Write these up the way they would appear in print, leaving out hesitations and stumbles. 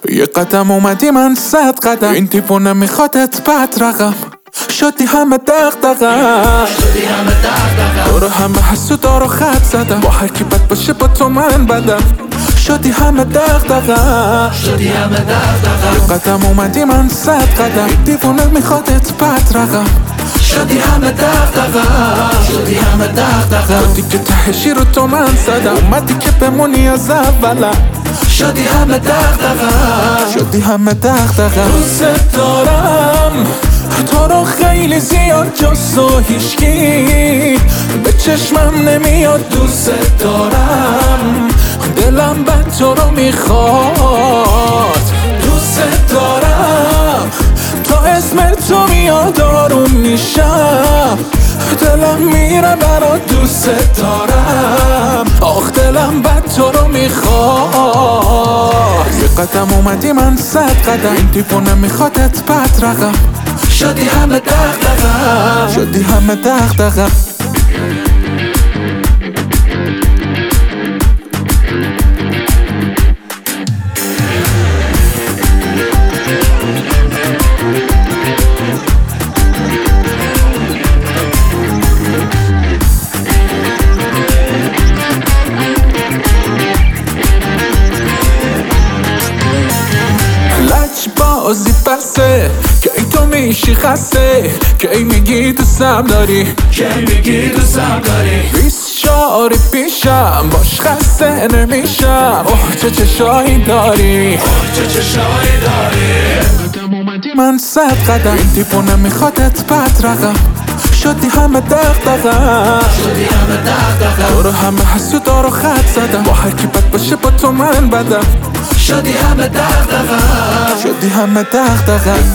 یه قدم اومدی من 100 قدم، این دیوونه میخوادت بد رقم. شدی همه دغدغم، برو همه حسودا رو خط زدم، با هر کی بد باشه با تو من بدم. شدی همه دغدغم، یه قدم اومدی من 100 قدم، این دیوونه میخوادت بد رقم. شدی همه دغدغم، تو دیگه تهشی رو تو من زدم، اومدی که بمونی از اولم. شدی همه دغدغم. دوست دارم تو رو خیلی زیاد، جز تو هیچکی به چشمم نمیاد. دوست دارم دلم بد تو رو میخواد. دوست دارم تا اسم تو میاد آروم میشم، دلم میره برات. دوست دارم آخ دلم بد تو رو میخواد. یه قدم اومدی من 100 قدم، این دیوونه میخوادت بد رقم. شدی همه دغدغم. بازی بسه که ای تو میشی خسته، که ای میگی دوستم داری، 24 پیشم باش خسته نمیشم. اوه چه چشایی داری، قدم اومدی من 100 قدم، این دیوونه میخوادت بد رقم. شدی همه دغدغم، برو همه حسودا رو خط زدم، با هر کی بد باشه با تو من بدم. شدی همه دغدغم.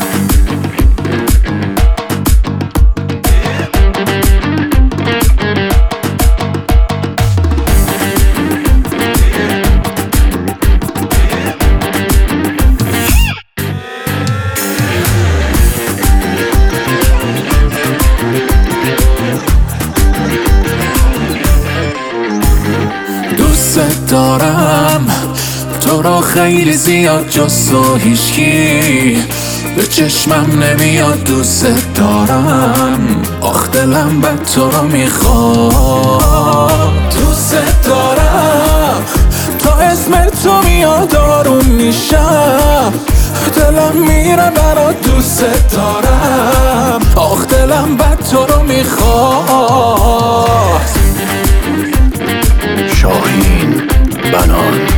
دوست دارم تو رو خیلی زیاد، جز تو هیچکی به چشمم نمیاد. دوست دارم آخ دلم بد تو رو میخواد. دوست دارم تا اسم تو میاد آروم میشم، دلم میره برات. دوست دارم آخ دلم بد تو رو میخواد. شاهین بنان